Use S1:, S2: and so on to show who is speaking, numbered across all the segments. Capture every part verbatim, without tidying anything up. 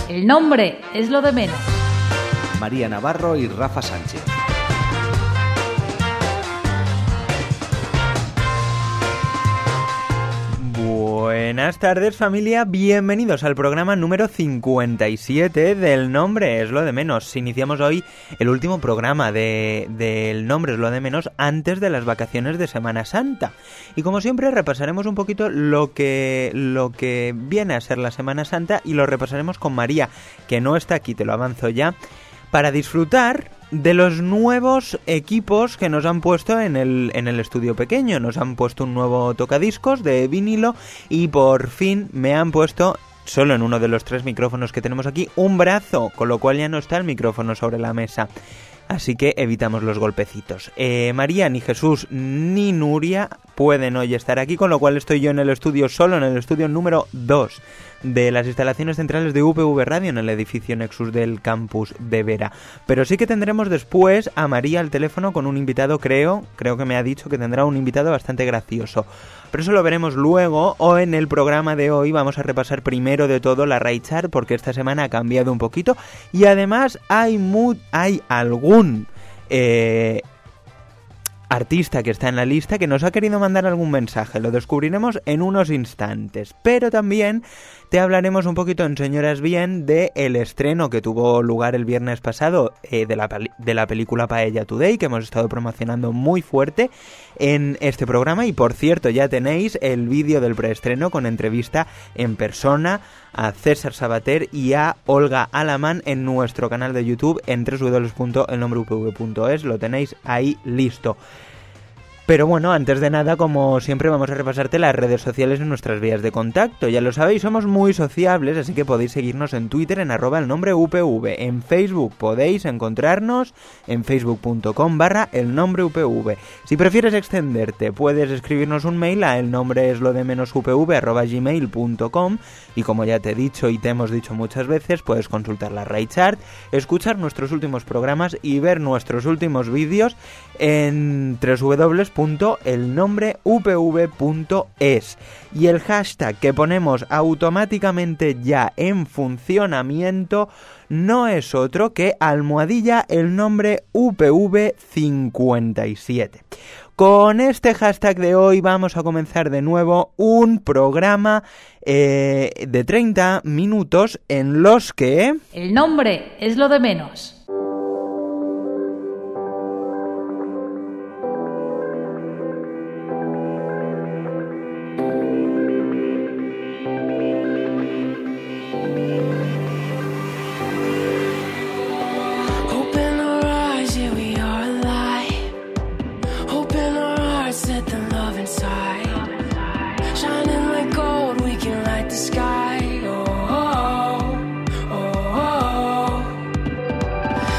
S1: El nombre es lo de menos.
S2: María Navarro y Rafa Sánchez.
S3: Buenas tardes, familia, bienvenidos al programa número cincuenta y siete del Nombre es lo de menos. Iniciamos hoy el último programa de, del Nombre es lo de menos antes de las vacaciones de Semana Santa. Y como siempre repasaremos un poquito lo que, lo que viene a ser la Semana Santa y lo repasaremos con María, que no está aquí, te lo avanzo ya, para disfrutar de los nuevos equipos que nos han puesto en el, en el estudio pequeño. Nos han puesto un nuevo tocadiscos de vinilo y por fin me han puesto, solo en uno de los tres micrófonos que tenemos aquí, un brazo, con lo cual ya no está el micrófono sobre la mesa. Así que evitamos los golpecitos. Eh, María, ni Jesús, ni Nuria pueden hoy estar aquí, con lo cual estoy yo en el estudio, solo en el estudio número dos de las instalaciones centrales de U P V Radio en el edificio Nexus del campus de Vera. Pero sí que tendremos después a María al teléfono con un invitado, creo, creo que me ha dicho que tendrá un invitado bastante gracioso. Pero eso lo veremos luego, o en el programa de hoy vamos a repasar primero de todo la Ray Chart, porque esta semana ha cambiado un poquito y además hay, mu- hay algún eh, artista que está en la lista que nos ha querido mandar algún mensaje. Lo descubriremos en unos instantes, pero también te hablaremos un poquito en Señoras Bien de el estreno que tuvo lugar el viernes pasado eh, de, la, de la película Paella Today, que hemos estado promocionando muy fuerte en este programa. Y por cierto, ya tenéis el vídeo del preestreno con entrevista en persona a César Sabater y a Olga Alamán en nuestro canal de YouTube en doble u doble u doble u punto el nombre u p v punto es. Lo tenéis ahí listo. Pero bueno, antes de nada, como siempre, vamos a repasarte las redes sociales en nuestras vías de contacto. Ya lo sabéis, somos muy sociables, así que podéis seguirnos en Twitter en arroba el nombre U P V. En Facebook podéis encontrarnos en facebook.com barra el nombre U P V. Si prefieres extenderte, puedes escribirnos un mail a el nombre es lo de menos upv arroba gmail punto com. Y como ya te he dicho y te hemos dicho muchas veces, puedes consultar la Ray Chart, escuchar nuestros últimos programas y ver nuestros últimos vídeos en doble u doble u doble u punto el nombre u p v punto es. Y el hashtag que ponemos automáticamente ya en funcionamiento no es otro que almohadilla el nombre U P V cincuenta y siete. Con este hashtag de hoy vamos a comenzar de nuevo un programa eh, de treinta minutos en los que...
S1: El nombre es lo de menos.
S4: Sky, oh, oh, oh, oh.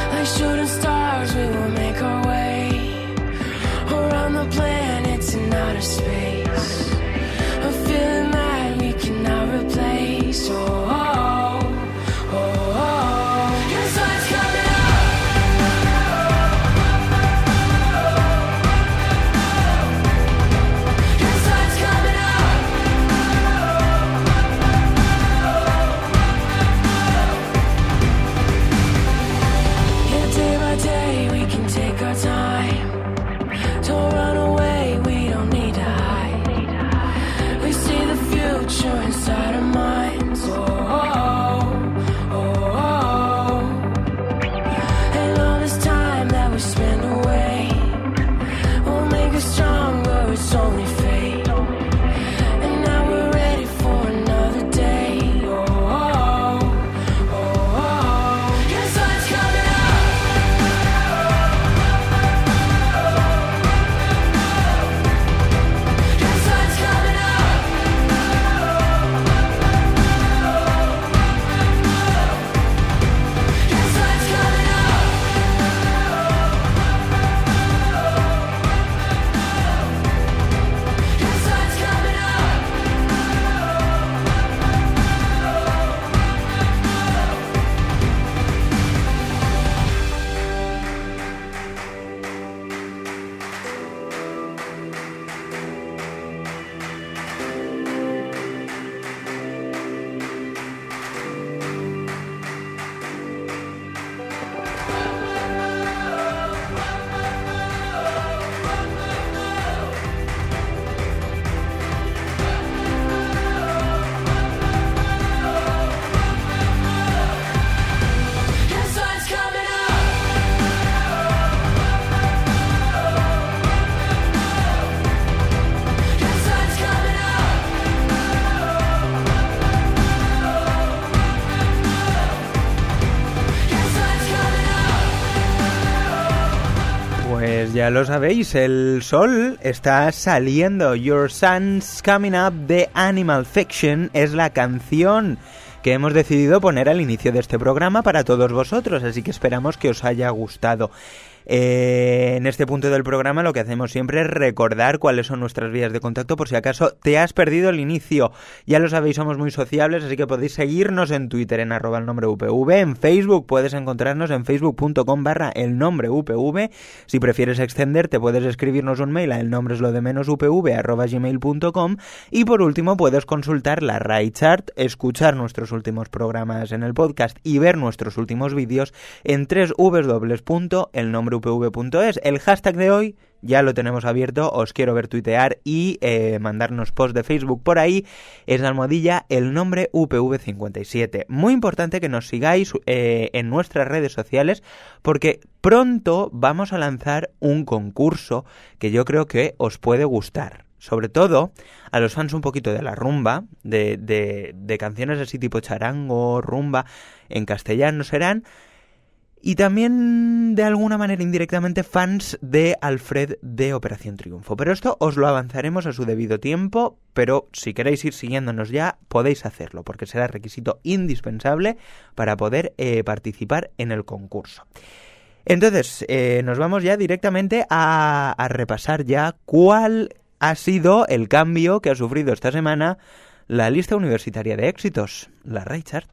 S3: ya lo sabéis, el sol está saliendo. Your Sun's Coming Up de Animal Fiction es la canción que hemos decidido poner al inicio de este programa para todos vosotros, así que esperamos que os haya gustado. Eh, en este punto del programa lo que hacemos siempre es recordar cuáles son nuestras vías de contacto por si acaso te has perdido el inicio. Ya lo sabéis, somos muy sociables, así que podéis seguirnos en Twitter en arroba el nombre U P V, en Facebook puedes encontrarnos en facebook.com barra el nombre UPV. Si prefieres extenderte puedes escribirnos un mail a el nombre es lo de menos upv arroba gmail punto com y por último puedes consultar la RAI Chart, escuchar nuestros últimos programas en el podcast y ver nuestros últimos vídeos en doble u doble u doble u punto el nombre upv punto es. El hashtag de hoy ya lo tenemos abierto, os quiero ver tuitear y eh, mandarnos post de Facebook por ahí, es la almohadilla el nombre U P V cincuenta y siete. Muy importante que nos sigáis eh, en nuestras redes sociales porque pronto vamos a lanzar un concurso que yo creo que os puede gustar. Sobre todo a los fans un poquito de la rumba, de, de, de canciones así tipo charango, rumba, en castellano serán. Y también, de alguna manera indirectamente, fans de Alfred de Operación Triunfo. Pero esto os lo avanzaremos a su debido tiempo, pero si queréis ir siguiéndonos ya, podéis hacerlo, porque será requisito indispensable para poder eh, participar en el concurso. Entonces, eh, nos vamos ya directamente a, a repasar ya cuál ha sido el cambio que ha sufrido esta semana la lista universitaria de éxitos, la RAI Chart.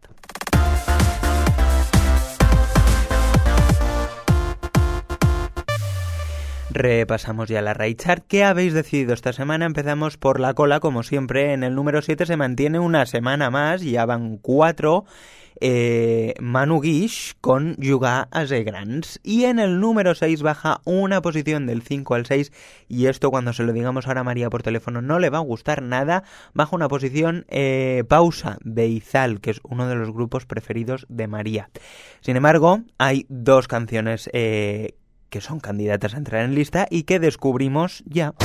S3: Repasamos ya la RAI Chart. ¿Qué habéis decidido esta semana? Empezamos por la cola, como siempre. En el número siete se mantiene una semana más, ya van cuatro. Eh, Manu Guix con Jugar a ser grans. Y en el número seis baja una posición del cinco al seis. Y esto, cuando se lo digamos ahora a María por teléfono, no le va a gustar nada. Baja una posición eh, Pausa de Izal, que es uno de los grupos preferidos de María. Sin embargo, hay dos canciones eh, que son candidatas a entrar en lista y que descubrimos ya.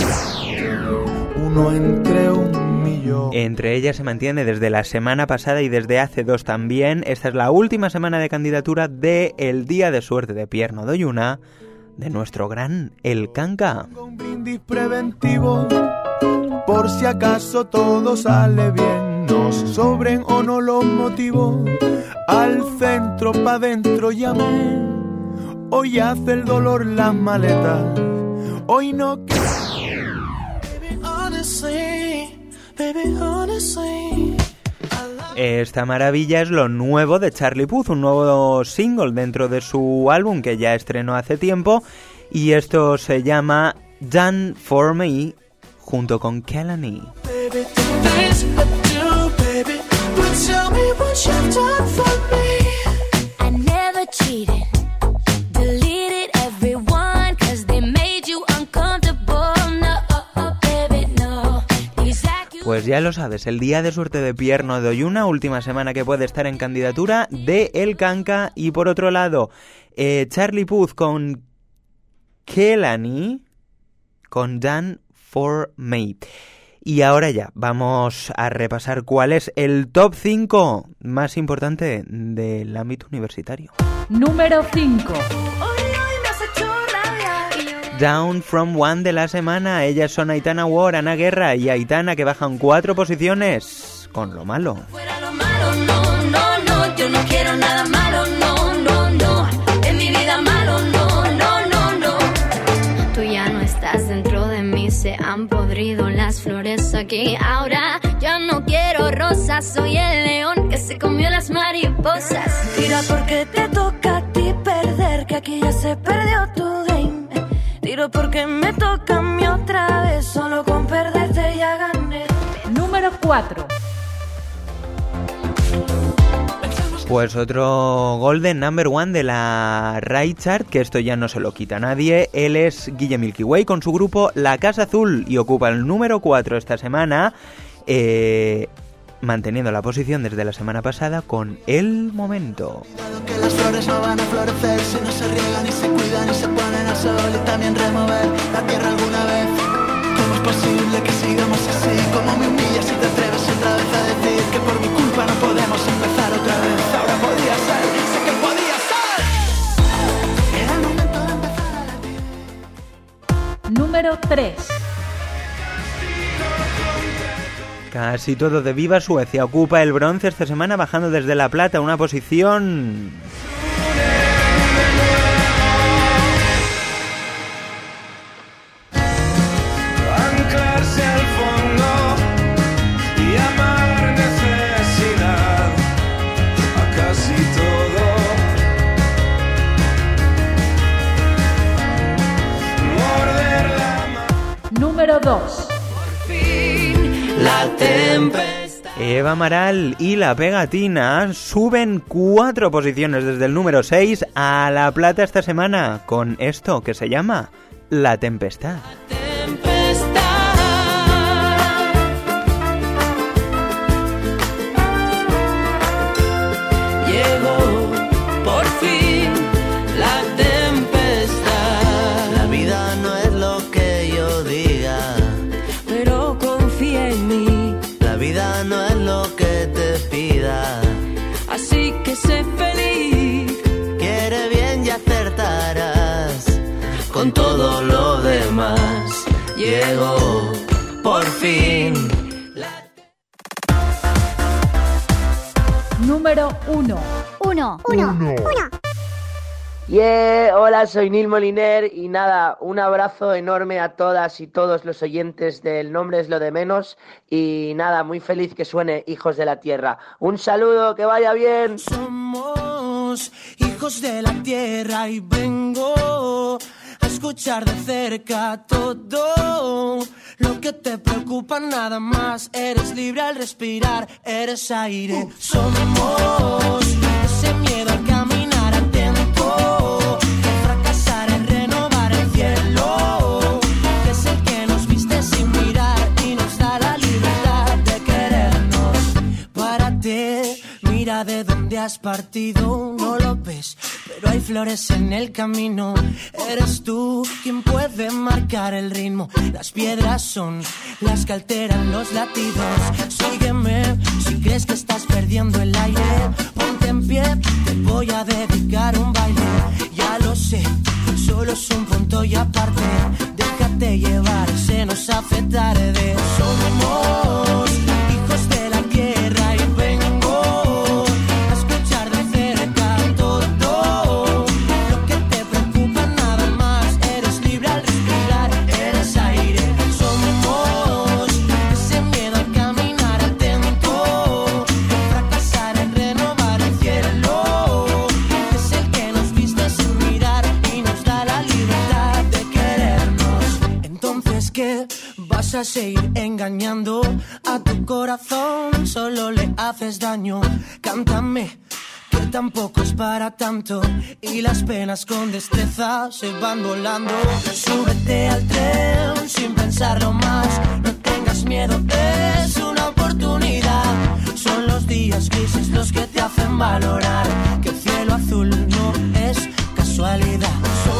S4: Uno entre un millón.
S3: Entre ellas se mantiene desde la semana pasada y desde hace dos también. Esta es la última semana de candidatura de El Día de Suerte de Pierno Doyuna, de nuestro gran El Canca.
S4: Un brindis preventivo, por si acaso todo sale bien. Nos sobren o no los motivos, al centro pa' dentro llamé. Hoy hace el dolor las maletas, hoy no que... Baby, honestly, baby, honestly,
S3: esta maravilla es lo nuevo de Charlie Puth, un nuevo single dentro de su álbum que ya estrenó hace tiempo, y esto se llama Done For Me junto con Kelani.
S4: baby, things I do, baby, but tell me what you've done for me.
S5: I never cheated. Deleted everyone cause they made you uncomfortable. No, baby, no. These accu-
S3: Pues ya lo sabes, el Día de Suerte de Pierno Doyuna, última semana que puede estar en candidatura de El Canca. Y por otro lado, eh, Charlie Puth con Kelani con Done For Me. Y ahora ya, vamos a repasar cuál es el top cinco más importante del ámbito universitario.
S1: Número cinco.
S3: Down From One de la semana. Ellas son Aitana Ward, Ana Guerra y Aitana, que bajan cuatro posiciones con Lo Malo.
S5: Fuera lo malo, no, no, no. Yo no quiero nada malo, no, no, no. En mi vida malo, no, no, no, no. Tú ya no estás dentro de mí, se han podrido las flores aquí. Ahora ya no quiero rosas, soy el león que se comió las mariposas.
S6: Tira porque te toca a ti perder, que aquí ya se perdió tu game. Tiro porque me toca a mí otra vez, solo con perderte ya gané.
S1: Número cuatro.
S3: Pues otro Golden Number One de la RAI Chart, que esto ya no se lo quita nadie. Él es Guille Milky Way con su grupo La Casa Azul y ocupa el número cuatro esta semana, eh, manteniendo la posición desde la semana pasada con El Momento.
S4: Que las flores no van a florecer si no se riegan y se cuidan y se ponen al sol y también remover la tierra alguna vez. ¿Cómo es posible que sigamos así? ¿Cómo me humillas si te atreves otra vez a decir que por mi culpa no podemos empezar otra vez? Ahora podía ser, sé que podía ser. Era el momento de empezar a latir.
S1: tres.
S3: Casi todo de Viva Suecia ocupa el bronce esta semana, bajando desde la plata una posición.
S7: Anclarse al fondo y amar necesidad a casi todo. Morder la mano.
S1: Número dos.
S7: La tempestad.
S3: Eva Amaral y La Pegatina suben cuatro posiciones desde el número seis a la plata esta semana con esto que se llama La Tempestad.
S7: Llegó por fin la tempestad.
S8: La vida no es lo que yo diga,
S6: Pero confía en mí,
S8: la vida no es lo que te pida.
S6: así que sé feliz.
S8: Quiere bien y acertarás con todo lo demás. Llegó por fin.
S1: Número uno.
S9: Uno, uno, uno.
S10: Yeah, hola, soy Nil Moliner y nada, un abrazo enorme a todas y todos los oyentes del Nombre es lo de menos y nada, muy feliz que suene Hijos de la Tierra. Un saludo, que vaya bien.
S7: Somos hijos de la tierra y vengo a escuchar de cerca todo lo que te preocupa, nada más. Eres libre al respirar, eres aire. Somos ese miedo al caminar atento, el fracasar en renovar el cielo, que es el que nos viste sin mirar y nos da la libertad de querernos. Párate, mira de dónde has partido, no lo ves, pero hay flores en el camino. Eres tú quien puede marcar el ritmo. Las piedras son las que alteran los latidos. Sígueme si crees que estás perdiendo el aire. Ponte en pie, te voy a dedicar un baile. Ya lo sé, solo es un punto y aparte. Déjate llevar, se nos hace tarde. Somos hijos de la tierra y vengo a escuchar de cerca todo lo que te preocupa, nada más. Eres libre al respirar, eres aire. Somos ese miedo al caminar atento, fracasar en renovar el cielo, que es el que nos viste sin mirar y nos da la libertad de querernos. Entonces, ¿qué? ¿Vas a seguir engañando a tu corazón? Solo le haces daño. Cántame que tampoco es para tanto y las penas con destreza se van volando. Súbete al tren sin pensarlo más. No tengas miedo, es una oportunidad. Son los días grises los que te hacen valorar que el cielo azul no es casualidad.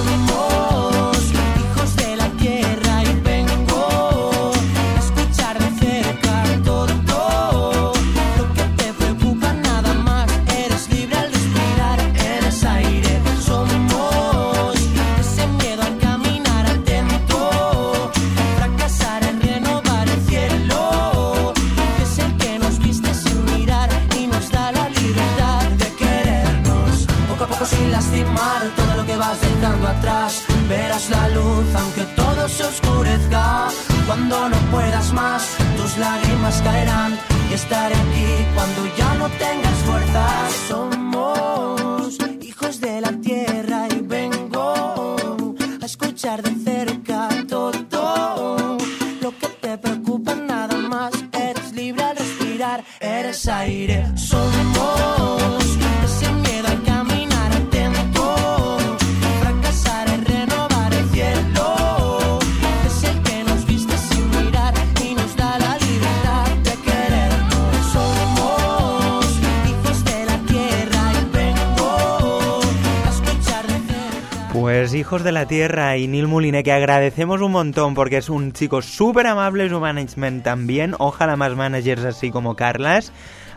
S7: Somos hijos de la tierra y vengo a escuchar de cerca todo lo que te preocupa, nada más. Eres libre al respirar, eres aire. Somos ese miedo al caminar atento, fracasar en renovar el cielo, que es el que nos viste sin mirar y nos da la libertad de querernos. Poco a poco sin lastimar todo lo que vas dejando atrás. Verás la luz aunque todo se oscurezca. Cuando no puedas más, tus lágrimas caerán y estaré aquí cuando ya no tengas fuerzas. Somos hijos de la tierra y vengo a escuchar de cerca todo lo que te preocupa, nada más. Eres libre al respirar, eres aire. Somos ese miedo al caminar atento, fracasar en renovar el cielo, que es el que nos viste sin mirar y nos da la libertad de querernos. Somos hijos de la tierra y vengo a escuchar de cerca.
S3: Pues Hijos de la Tierra y Nil Moliner, que agradecemos un montón porque es un chico súper amable, su management también, ojalá más managers así como Carlas.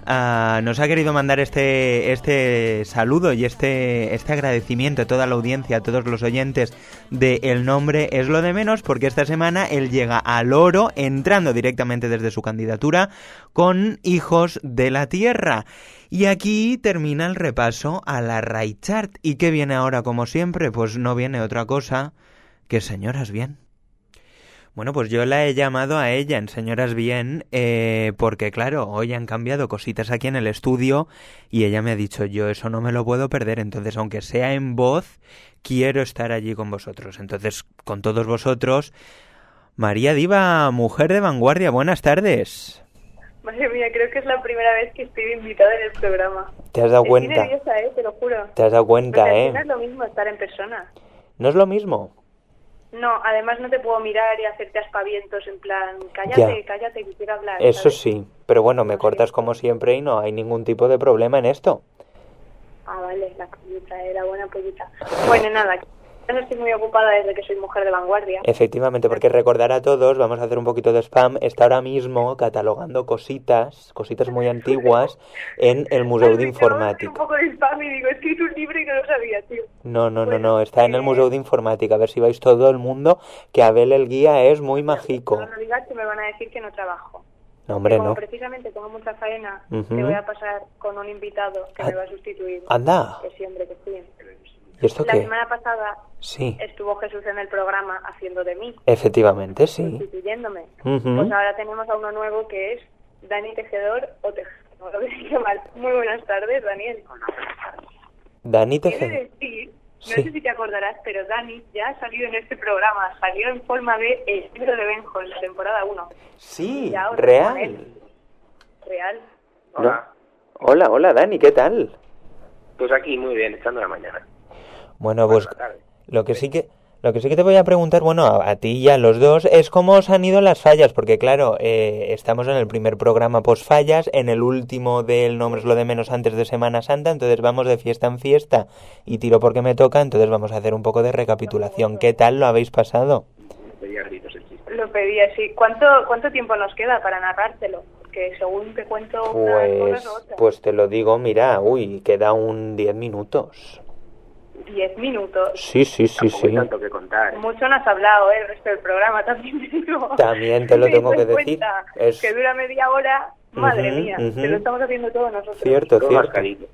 S3: uh, nos ha querido mandar este este saludo y este este agradecimiento a toda la audiencia, a todos los oyentes de El Nombre es lo de menos, porque esta semana él llega al oro entrando directamente desde su candidatura con Hijos de la Tierra. Y aquí termina el repaso a la Rai Chart. ¿Y qué viene ahora, como siempre? Pues no viene otra cosa que Señoras Bien. Bueno, pues yo la he llamado a ella en Señoras Bien eh, porque, claro, hoy han cambiado cositas aquí en el estudio y ella me ha dicho, yo eso no me lo puedo perder, entonces aunque sea en voz, quiero estar allí con vosotros. Entonces, con todos vosotros, María Diva, mujer de vanguardia, buenas tardes.
S9: Madre mía, creo que es la primera vez que estoy invitada en el programa.
S3: ¿Te has dado cuenta?
S9: Estoy nerviosa, eh, te lo juro.
S3: ¿Te has dado cuenta,
S9: Porque
S3: eh?
S9: no es lo mismo estar en persona.
S3: ¿No es lo mismo?
S9: No, además no te puedo mirar y hacerte aspavientos en plan, cállate, ya. cállate, que quiero hablar.
S3: Eso
S9: ¿sabes?
S3: sí, pero bueno, me cortas como siempre y no hay ningún tipo de problema en esto.
S9: Ah, vale, la pollita, eh, la buena pollita. Bueno, nada, yo no estoy muy ocupada desde que soy mujer de vanguardia.
S3: Efectivamente, porque recordar a todos, vamos a hacer un poquito de spam, está ahora mismo catalogando cositas, cositas muy antiguas, en el Museo de Informática.
S9: Un poco de spam y digo, he escrito un libro y no lo sabía, tío.
S3: No, no,
S9: bueno,
S3: no, no, está en el Museo de Informática, a ver si vais todo el mundo, que Abel el guía es muy mágico.
S9: No, no digas que me van a decir que no trabajo.
S3: No, hombre,
S9: como
S3: no.
S9: precisamente tengo mucha faena,
S3: uh-huh.
S9: te voy a pasar con un invitado que ah, me va a sustituir.
S3: Anda.
S9: Que sí, hombre, que sí.
S3: ¿Y esto
S9: La
S3: qué?
S9: semana pasada
S3: sí.
S9: estuvo Jesús en el programa haciendo de mí.
S3: Efectivamente, sí.
S9: Sustituyéndome.
S3: Uh-huh.
S9: Pues ahora tenemos a uno nuevo que es Dani Tejedor o Tejedor, no lo dije mal. Muy buenas tardes, Daniel.
S3: Dani Tejedor.
S9: Quiero decir, no
S3: sí.
S9: sé si te acordarás, pero Dani ya ha salido en este programa, salió en forma de El libro de Benjo en la temporada uno.
S3: Sí, real.
S9: Real.
S3: Hola. No. Hola, hola, Dani, ¿qué tal?
S11: Pues aquí, muy bien, echando la mañana.
S3: Bueno, pues lo que sí que lo que sí que te voy a preguntar, bueno, a, a ti y a los dos, es cómo os han ido las fallas, porque claro, eh, estamos en el primer programa post fallas, en el último del Nombre es lo de menos antes de Semana Santa, entonces vamos de fiesta en fiesta y tiro porque me toca, entonces vamos a hacer un poco de recapitulación. ¿Qué tal lo habéis pasado?
S9: Lo pedí así. ¿Cuánto, cuánto tiempo nos queda para narrártelo? Porque según te cuento unas
S3: pues,
S9: cosas u otras.
S3: Pues te lo digo, mira, uy, queda un diez minutos.
S9: Diez minutos.
S3: Sí, sí, sí, sí.
S11: Hay tanto que contar.
S9: Mucho no has hablado, ¿eh? El resto del programa también te digo.
S3: También te lo tengo que decir.
S9: Es... Que dura media hora, madre
S3: uh-huh,
S9: mía.
S3: Uh-huh.
S9: Te lo estamos haciendo todos nosotros.
S3: Cierto,
S11: Todo
S3: cierto.
S11: Mascarito.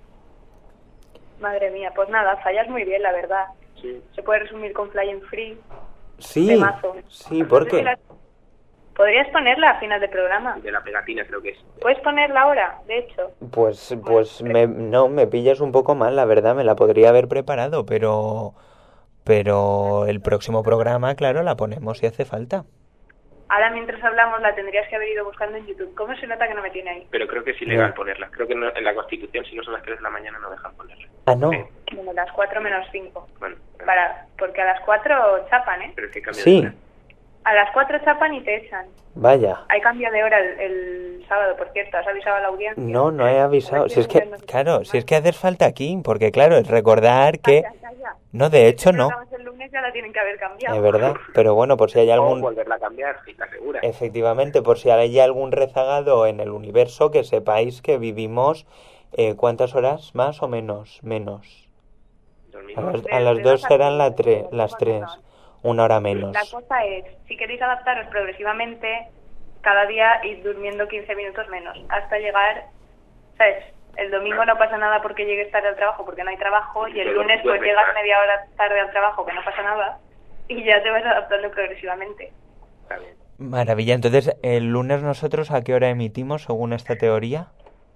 S9: Madre mía, pues nada, fallas muy bien, la verdad.
S11: Sí.
S9: Se puede resumir con Fly and Free.
S3: Sí,
S9: temazo.
S3: sí, ¿por qué?
S9: La... ¿Podrías ponerla a final de programa?
S11: De la pegatina creo que es.
S9: ¿Puedes ponerla ahora, de hecho?
S3: Pues, pues me, no, me pillas un poco mal, la verdad, me la podría haber preparado, pero, pero el próximo programa, claro, la ponemos si hace falta.
S9: Ahora mientras hablamos la tendrías que haber ido buscando en YouTube. ¿Cómo se nota que no me tiene ahí?
S11: Pero creo que es ilegal no. ponerla. Creo que no, en la Constitución, si no son las tres de la mañana, no dejan ponerla.
S3: Ah, no.
S11: Sí.
S9: Bueno, las cuatro menos cinco.
S11: Bueno, bueno.
S9: Para, porque a las cuatro chapan, ¿eh?
S11: Pero es que cambia
S3: sí.
S11: de hora.
S9: A las cuatro chapan y te echan.
S3: Vaya.
S9: Hay cambio de hora el, el sábado, por cierto. ¿Has avisado a la audiencia?
S3: No, no he avisado. Si es que, claro, si es que haces falta aquí, porque claro, es recordar que...
S9: Calla, calla.
S3: No, de hecho no.
S9: El lunes ya la tienen que haber cambiado.
S3: Es verdad, pero bueno, por si hay algún...
S11: O volverla a cambiar, si está segura.
S3: Efectivamente, por si hay algún rezagado en el universo, que sepáis que vivimos... Eh, ¿Cuántas horas? ¿Más o menos? Menos. A las, a las dos serán la tre, las tres. Una hora menos.
S9: La cosa es, si queréis adaptaros progresivamente, cada día ir durmiendo quince minutos menos, hasta llegar, ¿sabes? El domingo no pasa nada porque llegues tarde al trabajo, porque no hay trabajo, y el lunes pues llegas media hora tarde al trabajo, que no pasa nada, y ya te vas adaptando progresivamente.
S3: Maravilla. Entonces, ¿el lunes nosotros a qué hora emitimos según esta teoría?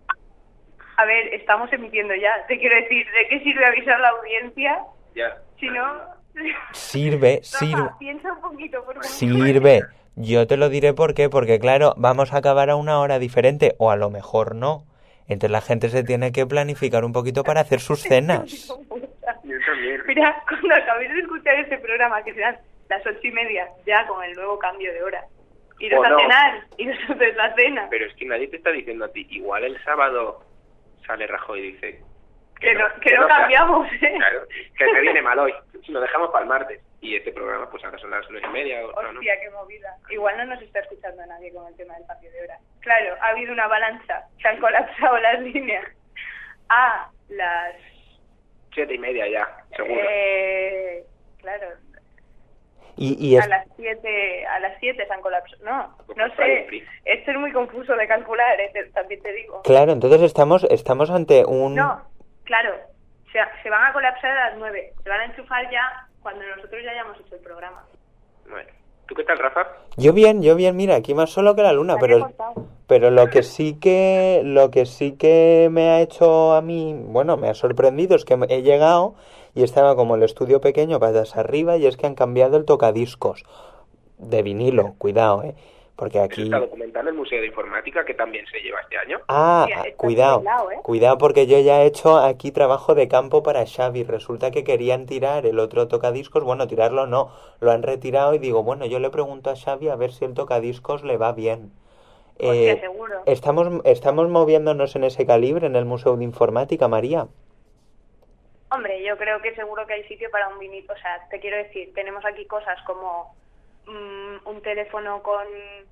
S9: A ver, estamos emitiendo ya. Te quiero decir, ¿de qué sirve avisar a la audiencia?
S11: Ya.
S9: Si no...
S3: Sirve, sirve.
S9: Rafa, piensa un poquito, por favor.
S3: Sirve. Yo te lo diré por qué, porque claro, vamos a acabar a una hora diferente, o a lo mejor no. Entonces la gente se tiene que planificar un poquito para hacer sus cenas.
S9: Mira, cuando acabéis de escuchar este programa, que serán las ocho y media, ya con el nuevo cambio de hora, iros
S11: oh,
S9: a
S11: no.
S9: cenar, iros a hacer la cena.
S11: Pero es que nadie te está diciendo a ti, igual el sábado sale Rajoy y dice...
S9: Que, que no, que que no cambiamos, ¿eh?
S11: Claro, que se viene mal hoy, lo dejamos para el martes. y este programa pues ahora son las nueve y media. O, no,
S9: Hostia,
S11: ¿no?
S9: qué movida. Igual no nos está escuchando nadie con el tema del cambio de hora. Claro, ha habido una avalancha, se han colapsado las líneas a las...
S11: Siete y media ya, seguro.
S9: Eh, claro,
S3: Y, y es-
S9: a las siete, a las siete se han colapsado. No, no sé, esto es muy confuso de calcular, eh, te- también te digo.
S3: Claro, entonces estamos, estamos ante un...
S9: No, claro, se, se van a colapsar a las nueve, se van a enchufar ya cuando nosotros ya hayamos hecho el programa.
S11: Bueno, ¿tú qué tal, Rafa?
S3: Yo bien, yo bien, mira, aquí más solo que la luna,
S9: Se había
S3: pero
S9: cortado.
S3: pero lo que sí que lo que sí que me ha hecho a mí, bueno, me ha sorprendido es que he llegado y estaba como el estudio pequeño patas arriba y es que han cambiado el tocadiscos de vinilo, cuidado, eh, porque
S11: Eso
S3: aquí
S11: está documentado en el Museo de Informática, que también se lleva este año.
S3: Ah,
S9: Hostia, está
S3: cuidado,
S9: arreglado, ¿eh?
S3: cuidado porque yo ya he hecho aquí trabajo de campo para Xavi. Resulta que querían tirar el otro tocadiscos, bueno, tirarlo no, lo han retirado y digo, bueno, yo le pregunto a Xavi a ver si el tocadiscos le va bien.
S9: Hostia,
S3: Eh,
S9: seguro.
S3: estamos, estamos moviéndonos en ese calibre en el Museo de Informática, María.
S9: Hombre, yo creo que seguro que hay sitio para un vinilo. O sea, te quiero decir, tenemos aquí cosas como mm, un teléfono con,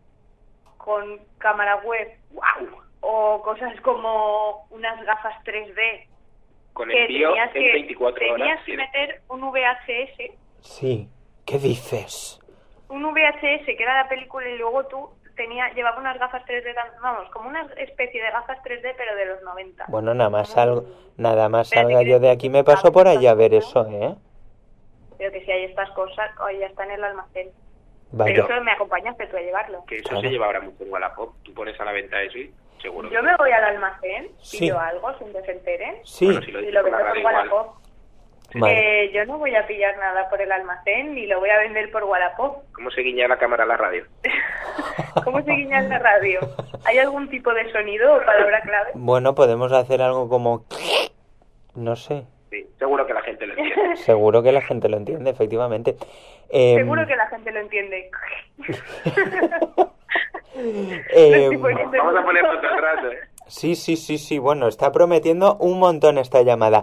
S9: con cámara web, wow, o cosas como unas gafas tres D.
S11: Con
S9: que
S11: envío
S9: tenías
S11: en
S9: que,
S11: veinticuatro horas.
S9: tenías que
S11: tiene.
S9: meter un V H S,
S3: Sí, ¿qué dices?
S9: un V H S que era la película y luego tú tenía, llevaba unas gafas tres D, tan- vamos, como una especie de gafas tres D pero de los noventa.
S3: Bueno, nada más salgo, nada más
S9: Pero te
S3: salga
S9: quiero
S3: yo de aquí me paso por allá a ver eso, ¿eh?
S9: Pero que si hay estas cosas, hoy ya está en el almacén.
S3: Vaya.
S9: Pero eso me acompañaste tú a llevarlo.
S11: Que eso
S3: Claro.
S11: se lleva ahora mucho en Wallapop. Tú pones a la venta eso y seguro que...
S9: Yo me voy al almacén,
S3: Sí.
S9: pillo algo sin que se enteren
S3: Sí,
S11: Bueno, si lo
S9: y
S11: dices
S9: lo
S11: por la
S9: vendo por
S11: radio igual.
S9: Wallapop.
S3: vale.
S9: Eh, yo no voy a pillar nada por el almacén ni lo voy a vender por Wallapop.
S11: ¿Cómo se guiña la cámara a la radio?
S9: ¿Cómo se guiña en la radio? ¿Hay algún tipo de sonido o palabra clave?
S3: Bueno, podemos hacer algo como... No sé,
S11: Sí, seguro que la gente lo entiende.
S3: seguro que la gente lo entiende, efectivamente. Em,
S9: Seguro que la gente lo entiende.
S3: em,
S9: Lo estoy poniendo en
S11: Vamos a poner
S9: uso.
S11: otro atraso, ¿eh?
S3: Sí, sí, sí, sí, bueno, está prometiendo un montón esta llamada.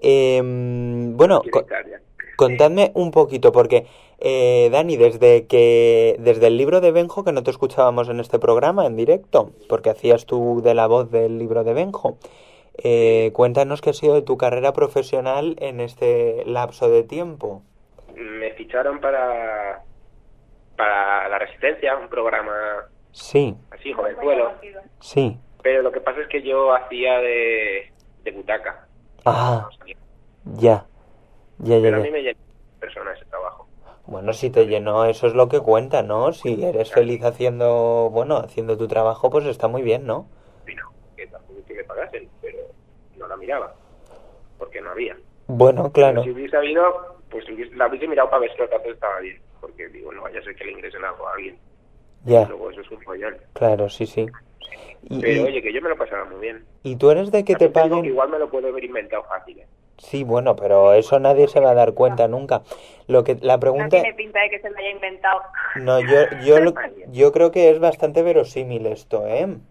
S3: Em, bueno,
S11: Quiero
S3: co-
S11: echar ya.
S3: contadme un poquito, porque eh, Dani, desde que desde el libro de Benjo, que no te escuchábamos en este programa en directo, porque hacías tú de la voz del libro de Benjo, eh, cuéntanos qué ha sido de tu carrera profesional en este lapso de tiempo.
S11: Me ficharon para para La Resistencia, un programa
S3: Sí,
S11: así, jovenzuelo.
S3: sí.
S11: Pero lo que pasa es que yo hacía de, de butaca.
S3: Ah, ya, ya, ya,
S11: Pero a
S3: ya.
S11: mí me llenó de personas ese trabajo.
S3: Bueno, si te llenó, eso es lo que cuenta, ¿no? Si eres feliz haciendo, bueno, haciendo tu trabajo, pues está muy bien, ¿no?
S11: Y no, que tampoco es que me pagasen, pero no la miraba. Porque no había.
S3: Bueno, claro.
S11: Si hubiese habido, pues hubiese- la hubiese mirado para ver si los datos estaban bien. Porque digo, no vaya a ser que le ingresen algo a alguien.
S3: Ya,
S11: Luego eso es un follón.
S3: claro, sí, sí. Y,
S11: Pero
S3: y-
S11: oye, que yo me lo pasaba muy bien.
S3: ¿y tú eres de que te
S11: También te digo
S3: paguen?
S11: que igual me lo puedo haber inventado fácil, ¿eh?
S3: Sí, bueno, pero eso nadie se va a dar cuenta nunca. Lo que la
S9: No
S3: pregunta,
S9: tiene pinta de que se lo haya inventado.
S3: no, yo yo lo- yo creo que es bastante verosímil esto, ¿eh?
S11: Mm,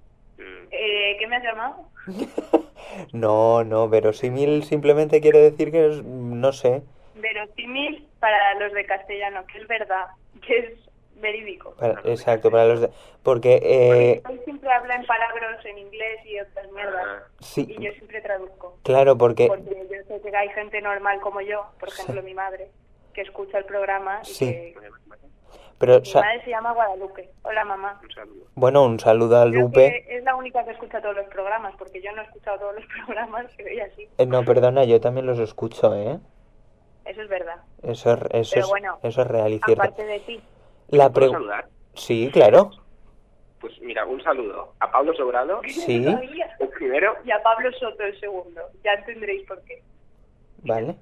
S9: Eh, ¿Qué me has llamado?
S3: No, no, verosímil simplemente quiere decir que es, no sé,
S9: Verosímil para los de castellano, que es verdad, que es verídico.
S3: para- exacto, para los de, porque eh,
S9: Él siempre habla en palabras en inglés y otras mierdas.
S11: ah,
S3: sí,
S9: Y yo siempre traduzco.
S3: claro, porque
S9: Porque yo sé que hay gente normal como yo, por ejemplo mi madre, que escucha el programa y
S3: Sí.
S9: que...
S3: pero
S9: Mi
S3: sa-
S9: madre se llama Guadalupe. Hola, mamá.
S11: un saludo.
S3: bueno, un saludo a
S9: Creo
S3: Lupe.
S9: que es la única que escucha todos los programas, porque yo no he escuchado todos los programas, pero ella sí.
S3: Eh, no, perdona, yo también los escucho, ¿eh?
S9: Eso es verdad.
S3: Eso es, eso
S9: Pero
S3: es,
S9: bueno,
S3: eso es real y cierto.
S9: Aparte de ti.
S3: La
S11: ¿Puedo
S3: pre-
S11: saludar?
S3: Sí, claro.
S11: Pues mira, un saludo a Pablo Sobrado,
S3: Sí,
S11: el primero.
S9: Y a Pablo Soto el segundo. Ya entendréis por qué.
S3: vale.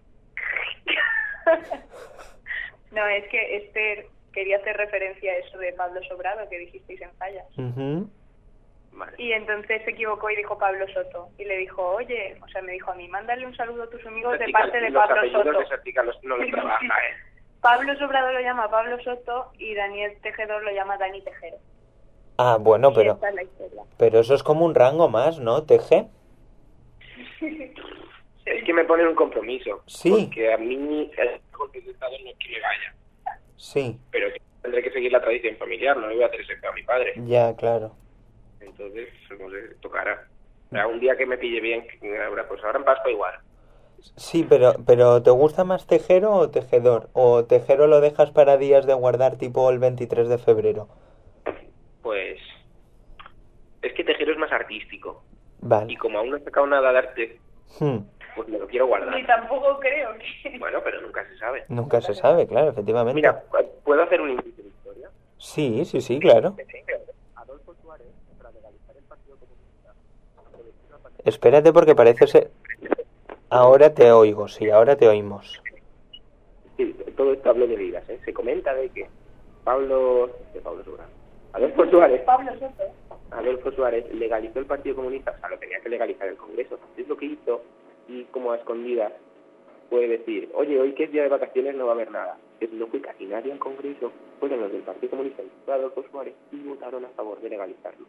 S9: No, es que Esther quería hacer referencia a eso de Pablo Sobrado que dijisteis en fallas.
S3: Ujú.
S11: Vale.
S9: Y entonces se equivocó y dijo Pablo Soto. Y le dijo, oye, o sea, me dijo a mí, mándale un saludo a tus amigos de
S11: Esa chica,
S9: parte de
S11: los
S9: Pablo
S11: apellidos
S9: Soto.
S11: de esa chica los- no los trabaja, ¿eh?
S9: Pablo Sobrado lo llama Pablo Soto y Daniel Tejedor lo llama Dani Tejero.
S3: Ah, bueno,
S9: Y
S3: pero
S9: esta es la historia.
S3: pero eso es como un rango más, ¿no? T G.
S11: Es que me ponen un compromiso.
S3: Sí.
S11: Porque a mí, eh, golpes de estado no es que me vaya.
S3: Sí.
S11: Pero tendré que seguir la tradición familiar, no le voy a hacer ese feo a mi padre.
S3: Ya, claro.
S11: Entonces, no sé, tocará. O sea, un día que me pille bien, ahora, pues ahora en Pascua igual.
S3: Sí, pero, pero ¿te gusta más tejero o tejedor? ¿O tejero lo dejas para días de guardar tipo el veintitrés de febrero?
S11: Pues es que tejero es más artístico.
S3: Vale.
S11: Y como aún no he sacado nada de arte,
S3: Hmm.
S11: pues me lo quiero guardar.
S9: Ni tampoco creo que...
S11: Bueno, pero nunca se sabe.
S3: Nunca se sabe, claro, efectivamente.
S11: Mira, ¿puedo hacer un índice de historia?
S3: Sí, sí, sí, claro.
S11: Adolfo Suárez, para legalizar el Partido Comunista...
S3: Espérate porque parece ser... Ahora te oigo, sí, ahora te oímos.
S11: Sí, todo esto hablo de vidas, ¿eh? Se comenta de que Pablo... de Pablo Suárez. Adolfo Suárez...
S9: Pablo Soto.
S11: Adolfo Suárez legalizó el Partido Comunista, o sea, lo tenía que legalizar el Congreso. Es lo que hizo, y como a escondidas puede decir, oye, hoy que es día de vacaciones no va a haber nada. Es lo que casi nadie al Congreso fueron los del Partido Comunista y Adolfo Suárez y votaron a favor de legalizarlo.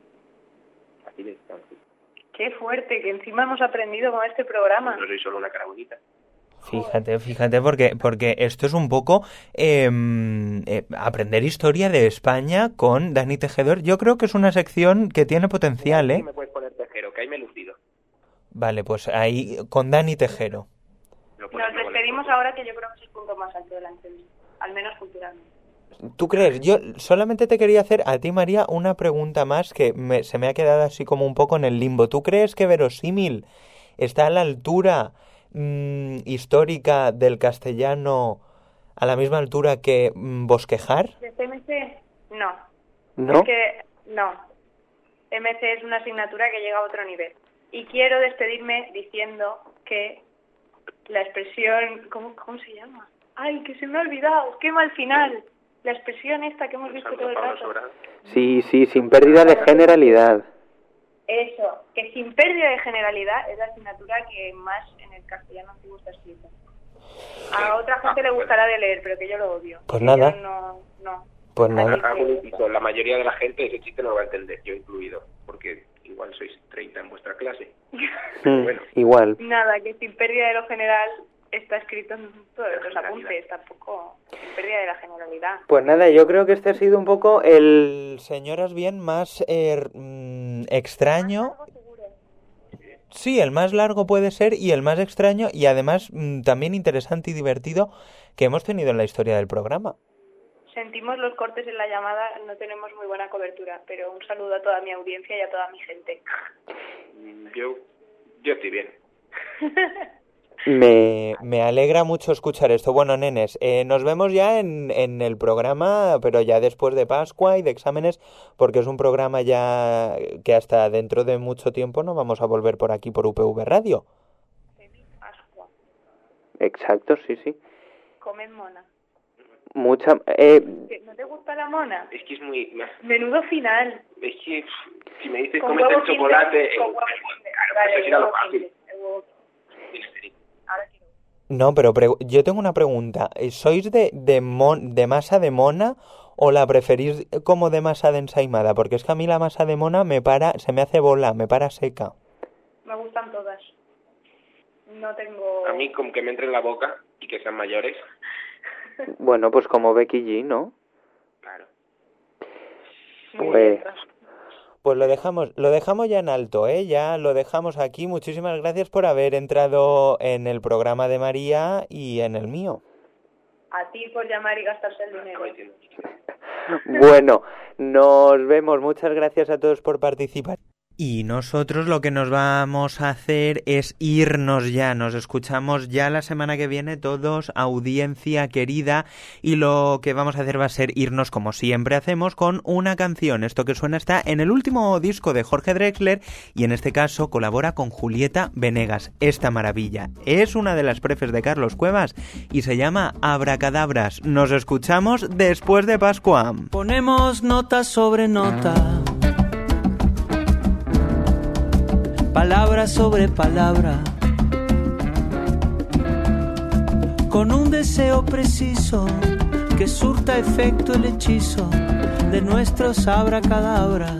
S11: Así de distancia.
S9: Qué fuerte, que encima hemos aprendido con este programa.
S11: No soy solo una cara bonita.
S3: Fíjate, fíjate, porque porque esto es un poco eh, eh, aprender historia de España con Dani Tejedor. Yo creo que es una sección que tiene potencial, ¿eh?
S11: Me puedes poner tejero, que ahí me he lucido.
S3: Vale, pues ahí con Dani Tejero.
S9: Nos despedimos ahora, que yo creo que es el punto más alto de la entrevista, al menos culturalmente.
S3: ¿Tú crees? Yo solamente te quería hacer a ti, María, una pregunta más que me, se me ha quedado así como un poco en el limbo. ¿Tú crees que Verosímil está a la altura mmm, histórica del castellano, a la misma altura que mmm, Bosquejar?
S9: ¿De C M C? No.
S3: ¿No?
S9: Es que no. M C es una asignatura que llega a otro nivel. Y quiero despedirme diciendo que la expresión... ¿Cómo, cómo se llama? ¡Ay, que se me ha olvidado! ¡Qué mal final! La expresión esta que hemos visto todo el rato.
S3: Sí, sí, sin pérdida de generalidad.
S9: Eso, que sin pérdida de generalidad es la asignatura que más en el castellano antiguo está escrita. A otra gente le gustará de leer, pero que yo lo odio.
S3: Pues nada.
S9: Yo no, no.
S3: Pues nada.
S11: Hago un inciso. La mayoría de la gente ese chiste no lo va a entender, yo incluido, porque igual sois treinta en vuestra clase.
S3: Mm,
S11: bueno.
S3: Igual.
S9: Nada, que sin pérdida de lo general está escrito en todos los apuntes, tampoco sin pérdida de la generalidad.
S3: Pues nada, yo creo que este ha sido un poco el, señoras bien, más eh, mm, extraño. Sí, el más largo puede ser y el más extraño y además mmm, también interesante y divertido que hemos tenido en la historia del programa.
S9: Sentimos los cortes en la llamada, no tenemos muy buena cobertura, pero un saludo a toda mi audiencia y a toda mi gente.
S11: Yo, yo estoy bien.
S3: Me, me alegra mucho escuchar esto. Bueno, nenes, eh, nos vemos ya en, en el programa, pero ya después de Pascua y de exámenes, porque es un programa ya que hasta dentro de mucho tiempo no vamos a volver por aquí por U P V Radio.
S9: Feliz Pascua.
S3: Exacto, sí, sí.
S9: Comed mona.
S3: Mucha... Eh...
S9: ¿No te gusta la mona?
S11: Es que es muy...
S9: Menudo final.
S11: Es que si me dices
S9: con
S11: comete el chocolate...
S9: Kinder,
S11: eh,
S9: con huevo
S11: claro,
S9: vale,
S11: pues eso era lo
S9: huevo
S11: fácil.
S9: Kinder, el huevo Kinder. Ahora quiero...
S3: No, pero pre- yo tengo una pregunta. ¿Sois de, de, mon- de masa de mona o la preferís como de masa de ensaimada? Porque es que a mí la masa de mona me para, se me hace bola, me para seca.
S9: Me gustan todas. No tengo...
S11: A mí como que me entre en la boca y que sean mayores.
S3: Bueno, pues como Becky G, ¿no?
S11: Claro.
S3: Pues... Pues lo dejamos, lo dejamos ya en alto, ¿eh? Ya lo dejamos aquí. Muchísimas gracias por haber entrado en el programa de María y en el mío.
S9: A ti por llamar y gastarse el dinero.
S3: Bueno, nos vemos. Muchas gracias a todos por participar. Y nosotros lo que nos vamos a hacer es irnos ya. Nos escuchamos ya la semana que viene todos, audiencia querida. Y lo que vamos a hacer va a ser irnos como siempre hacemos con una canción. Esto que suena está en el último disco de Jorge Drexler y en este caso colabora con Julieta Venegas. Esta maravilla es una de las prefes de Carlos Cuevas y se llama Abracadabras. Nos escuchamos después de Pascua.
S12: Ponemos nota sobre nota, palabra sobre palabra, con un deseo preciso que surta efecto el hechizo de nuestros abracadabras.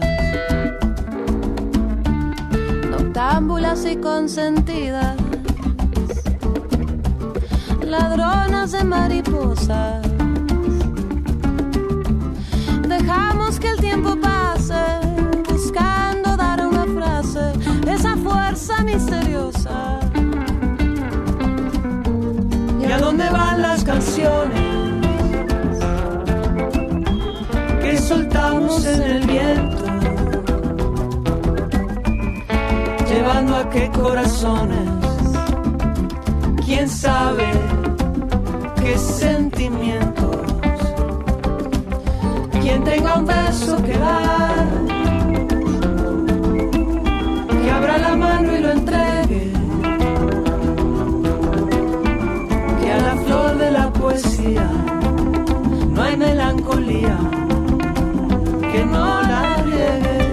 S6: Noctámbulas y consentidas, ladronas de mariposas. Dejamos que el tiempo pase, buscando dar una frase, esa fuerza misteriosa. ¿Y a dónde van las canciones que soltamos en el viento? Llevando a qué corazones, quién sabe qué sentimientos. Quien tenga un beso que dar, que abra la mano y lo entregue, que a la flor de la poesía no hay melancolía, que no la riegue.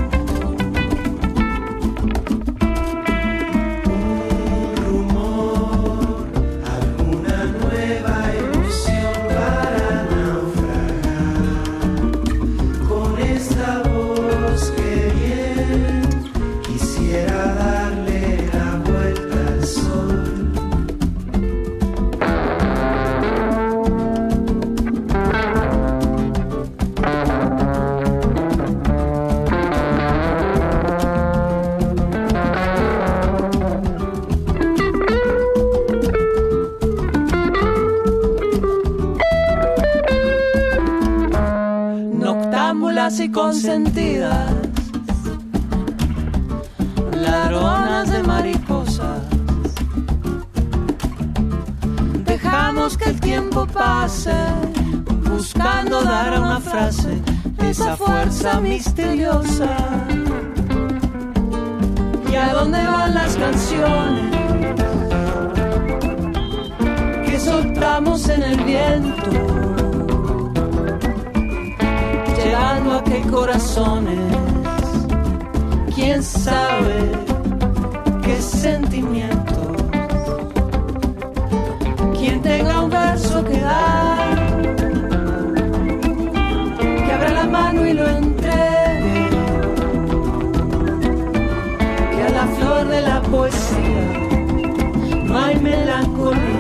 S6: Y consentidas, ladronas de mariposas. Dejamos que el tiempo pase, buscando dar a una frase esa fuerza misteriosa. ¿Y a dónde van las canciones que soltamos en el viento? Llegando a qué corazones, quién sabe qué sentimientos. Quien tenga un verso que dar, que abra la mano y lo entregue, que a la flor de la poesía no hay melancolía,